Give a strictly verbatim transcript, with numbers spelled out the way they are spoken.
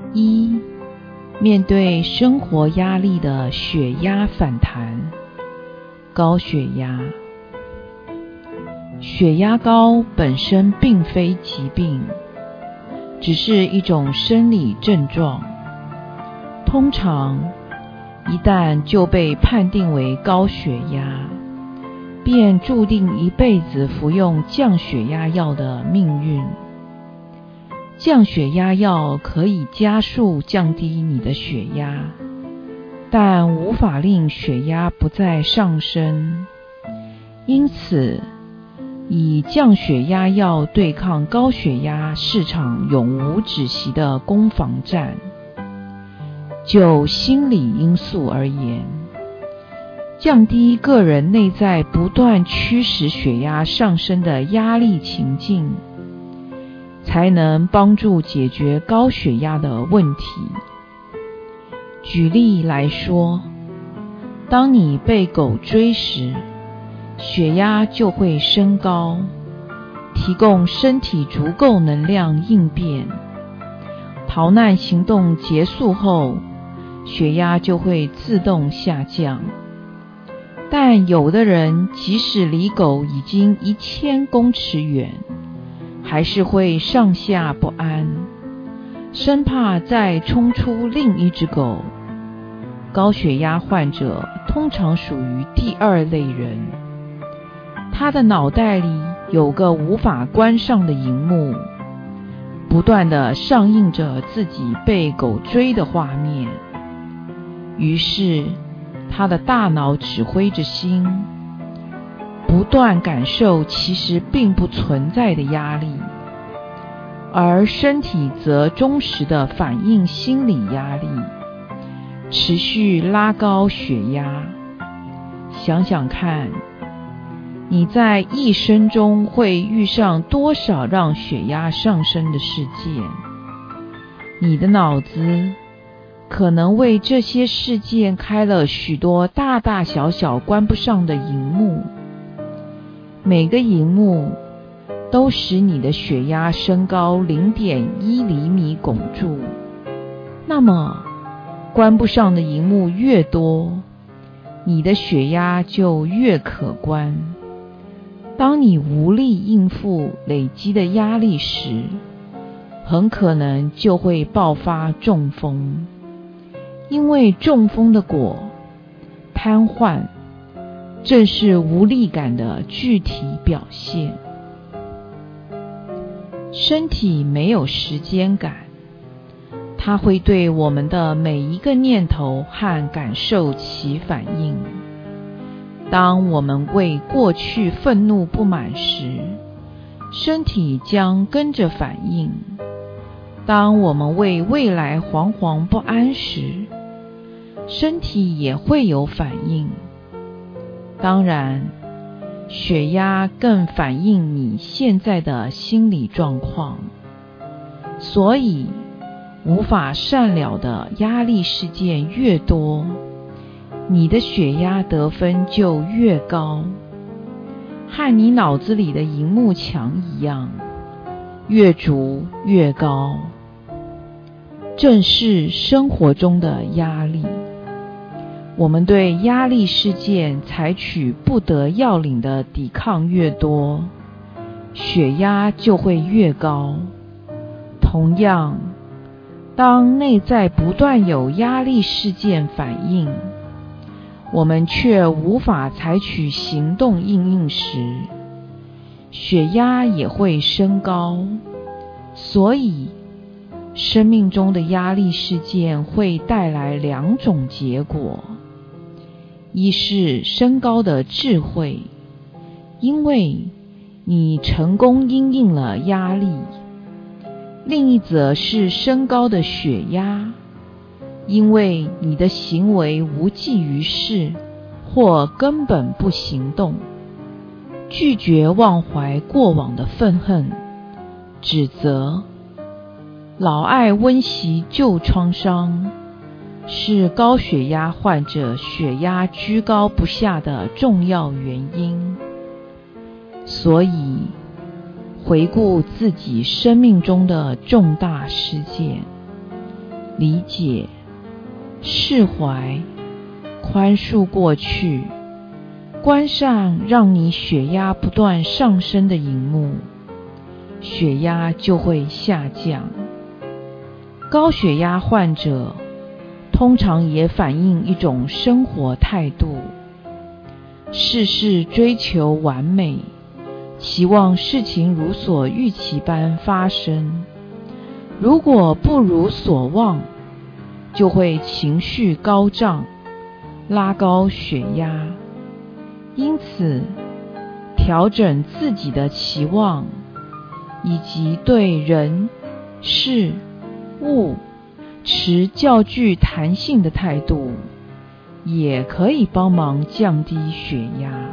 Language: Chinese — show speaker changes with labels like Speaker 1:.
Speaker 1: 一、面对生活压力的血压反弹。高血压，血压高本身并非疾病，只是一种生理症状。通常一旦就被判定为高血压，便注定一辈子服用降血压药的命运。降血压药可以加速降低你的血压，但无法令血压不再上升。因此，以降血压药对抗高血压是场永无止息的攻防战。就心理因素而言，降低个人内在不断驱使血压上升的压力情境，才能帮助解决高血压的问题。举例来说，当你被狗追时，血压就会升高，提供身体足够能量应变。逃难行动结束后，血压就会自动下降。但有的人即使离狗已经一千公尺远，还是会上下不安，生怕再冲出另一只狗。高血压患者通常属于第二类人，他的脑袋里有个无法关上的萤幕，不断地上映着自己被狗追的画面。于是他的大脑指挥着心，不断感受其实并不存在的压力，而身体则忠实地反映心理压力，持续拉高血压。想想看，你在一生中会遇上多少让血压上升的事件？你的脑子可能为这些事件开了许多大大小小关不上的萤幕，每个萤幕都使你的血压升高 零点一 厘米汞柱。那么关不上的萤幕越多，你的血压就越可观。当你无力应付累积的压力时，很可能就会爆发中风。因为中风的果，瘫痪，正是无力感的具体表现。身体没有时间感，它会对我们的每一个念头和感受起反应。当我们为过去愤怒不满时，身体将跟着反应；当我们为未来惶惶不安时，身体也会有反应。当然，血压更反映你现在的心理状况。所以，无法善了的压力事件越多，你的血压得分就越高。和你脑子里的萤幕墙一样，越筑越高。正是生活中的压力。我们对压力事件采取不得要领的抵抗越多，血压就会越高。同样，当内在不断有压力事件反应，我们却无法采取行动应应时，血压也会升高。所以，生命中的压力事件会带来两种结果。一是升高的智慧，因为你成功因应了压力；另一则是升高的血压，因为你的行为无济于事，或根本不行动，拒绝忘怀过往的愤恨、指责，老爱温习旧创伤，是高血压患者血压居高不下的重要原因。所以，回顾自己生命中的重大事件， 理解、释怀、宽恕过去，关上让你血压不断上升的荧幕，血压就会下降。高血压患者通常也反映一种生活态度，事事追求完美，期望事情如所预期般发生。如果不如所望，就会情绪高涨，拉高血压。因此，调整自己的期望，以及对人、事、物持较具弹性的态度，也可以帮忙降低血压。